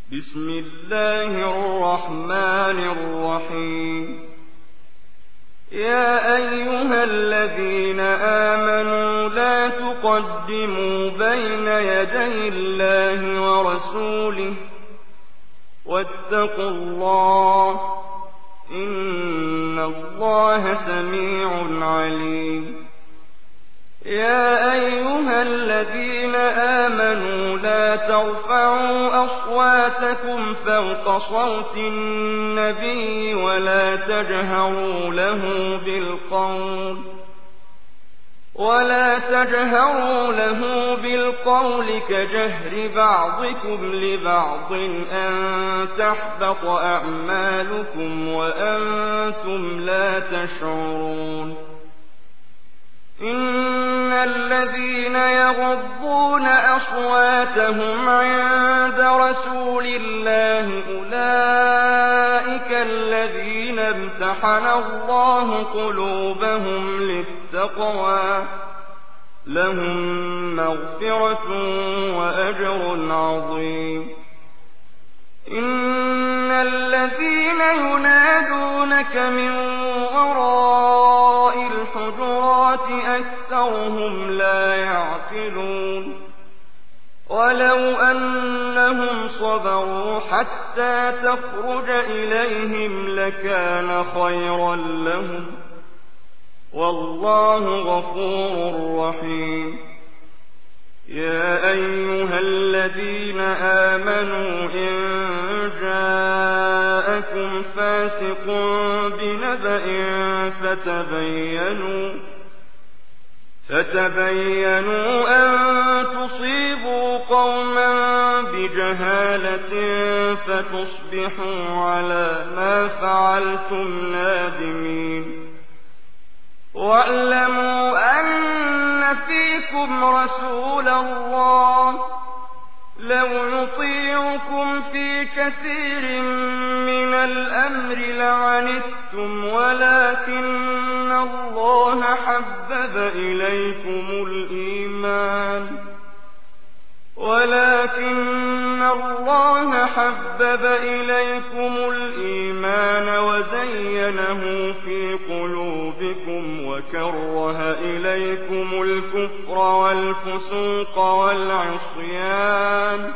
بسم الله الرحمن الرحيم. يا أيها الذين آمنوا لا تقدموا بين يدي الله ورسوله واتقوا الله إن الله سميع عليم. يا أيها الذين آمنوا لا ترفعوا أصواتكم فوق صوت النبي ولا تجهروا له بالقول كجهر بعضكم لبعض أن تحبط أعمالكم وأنتم لا تشعرون. إن الذين يغضون أصواتهم عند رسول الله أولئك الذين امتحن الله قلوبهم للتقوى لهم مغفرة وأجر عظيم. إن الذين ينادونك من وراء الحجرات أكثرهم لا يعقلون. ولو أنهم صبروا حتى تخرج إليهم لكان خيرا لهم والله غفور رحيم. يا أيها الذين آمنوا إن جاءكم فاسق بنبأ فتبينوا أن تصيبوا قوما بجهالة فتصبحوا على ما فعلتم نادمين. واعلموا أن فيكم رسول الله لو يطيعكم في كثير من الأمر لعنتم ولكن الله حبب إليكم الإيمان وزينه في قلوبكم وكره إليكم الكفر والفسوق والعصيان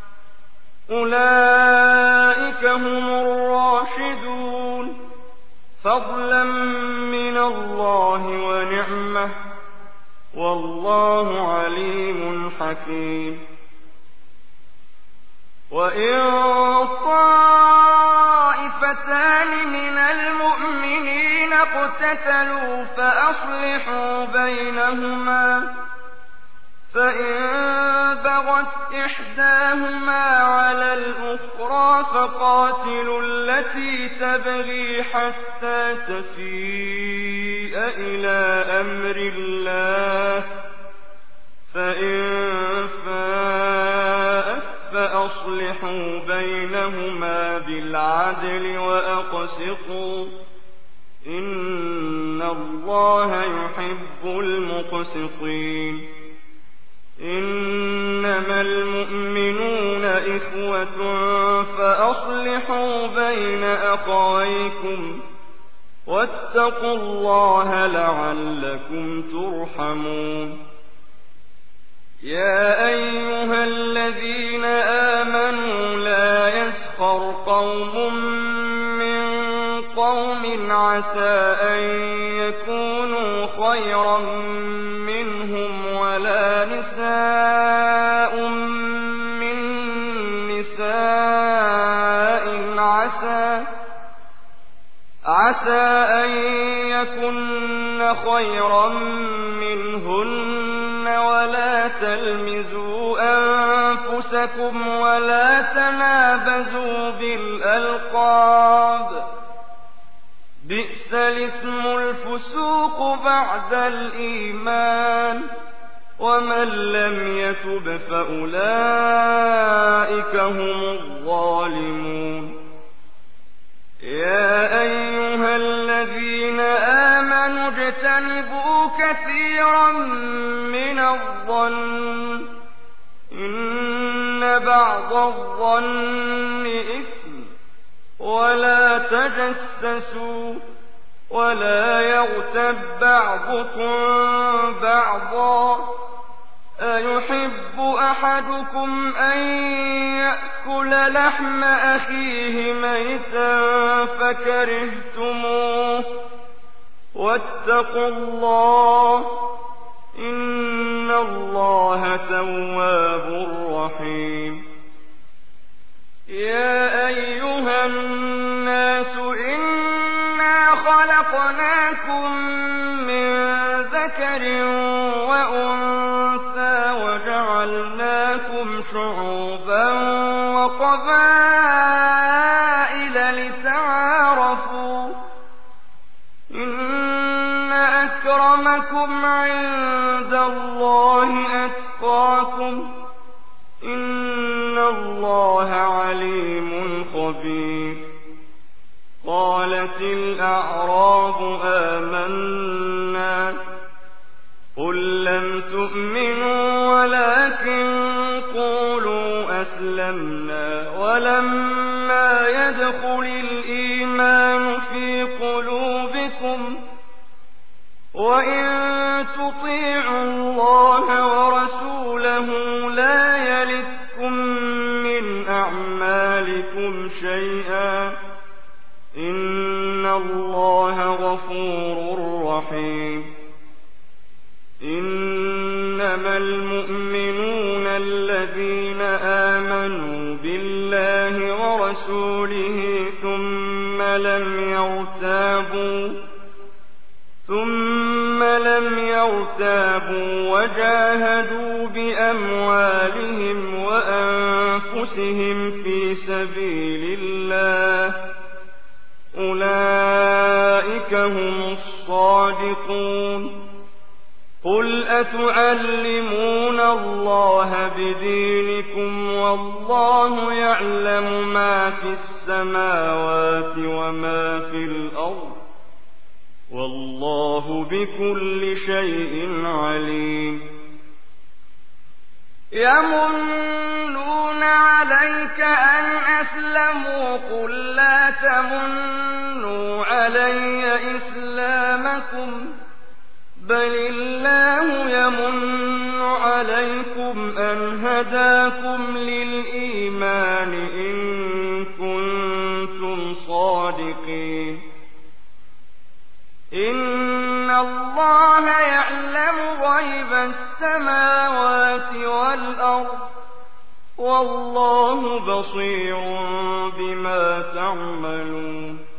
أولئك هم الراشدون فضلا من الله ونعمة والله عليم حكيم. وإن طائفتان من المؤمنين اقتتلوا فأصلحوا بينهما فإن بغت إحداهما على الأخرى فقاتلوا التي تبغي حتى تفيء إلى أمر الله فإن فاءت فأصلحوا بينهما بالعدل وأقسطوا إن الله يحب المقسطين. إنما المؤمنون إخوة فأصلحوا بين أخويكم واتقوا الله لعلكم ترحمون. يا أيها الذين آمنوا لا يسخر قوم من قوم عسى أن يكونوا خيرا منهم ولا نساء من نساء عسى أن يكن خيرا منهن ولا تلمزوا أنفسكم ولا تنابزوا بالألقاب بئس الاسم الفسوق بعد الإيمان ومن لم يتب فأولئك هم الظالمون. يا أيها الذين آمنوا اجتنبوا كثيرا من الظن إن بعض الظن إثم ولا تجسسوا ولا يغتب بعضكم بعضا أيحب أحدكم أن يأكل لحم أخيه ميتا فكرهتموه واتقوا الله إن الله تواب رحيم يا أيها الناس إنا خلقناكم من ذكر وأنثى وجعلناكم شعوبا وقبائل لتعارفوا إن أكرمكم عند الله أتقاكم إن الله عليم خبير قالت الأعراب آمنا قل لم تؤمنوا ولكن قولوا أسلمنا ولما يدخل الإيمان في قلوبكم وإن تطيعوا الله ورسوله لا يلتكم من أعمالكم شيئا إن الله غفور رحيم إنما المؤمنون الذين آمنوا بالله ورسوله ثم لم يرتابوا وجاهدوا بأموالهم وأنفسهم في سبيل الله أولئك هم الصادقون قل أتعلمون الله بدينكم والله يعلم ما في السماوات وما في الأرض والله بكل شيء عليم يمنون عليك أن أسلموا قل لا تمنوا علي إسلامكم بل الله يمن عليكم أن هداكم للإيمان إن كنتم صادقين إن الله يعلم غيب السماوات والأرض والله بصير بما تعملون